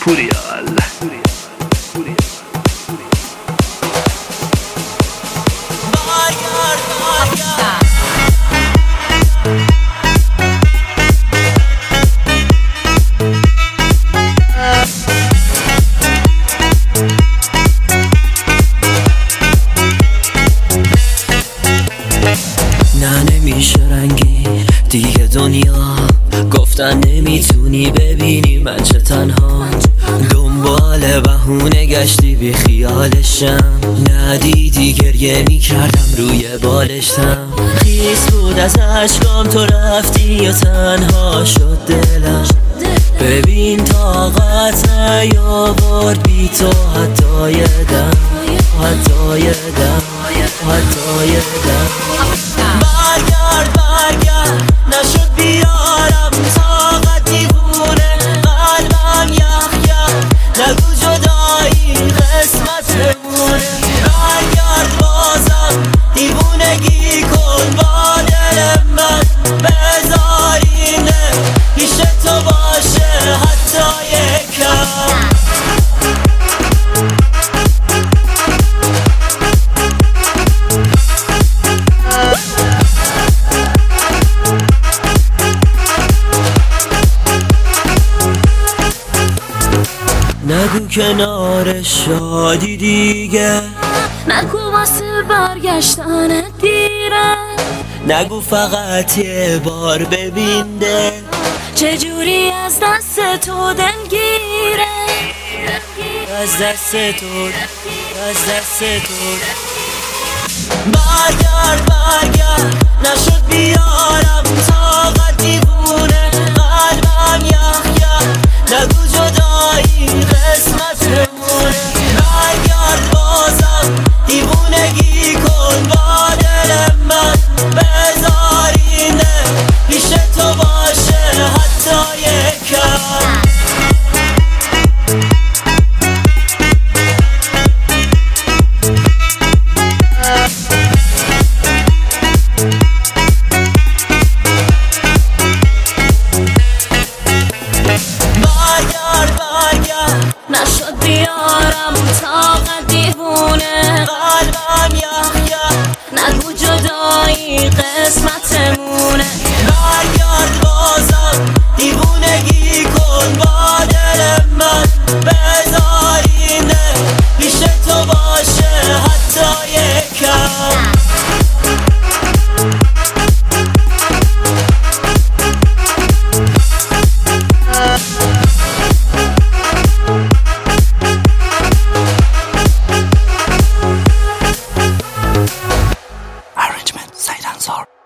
پوریال. نه نمیشه رنگی دیگه دنیا، گفتن نمیتونی ببینی من چه تنها، دنبال بهونه گشتی بی خیالشم، ندیدی گریه میکردم روی بالشتم، خیس بود از اشکام تو رفتی و تنها شد دلم، ببین طاقت نیاورد بی تو حتی یه دم، حتی یه دم، حتی یه دم. برگرد نشد بیارم طاقت، دیوونه قلبم یخ یخ، نگو جدایی قسمتمونه، برگرد بازم دیوونگی کن با دل من، بذار اینه پیش تو باشه حتی یکم. نگو کنار شادی دیگه، نگو واسه برگشتن دیره، نگو فقط یه بار ببینده چجوری از دست تو دلگیره، از دست تو، از دست تو. برگرد نشد بیارم طاقت، دیوونه قلبم یخ یخ، نگو جدایی قسمتمونه، برگرد بازم دیوونگی کن با دل من، بذار اینه پیش تو باشه حتی یکم. نشد بیارم طاقت، دیوونه قلبم یخ یخ، نگو جدایی قسمتمونه، برگرد بازم دیوونگی کن با دل من، بذار اینه پیش تو باشه حتی یکم. Arrangement Said Ansar.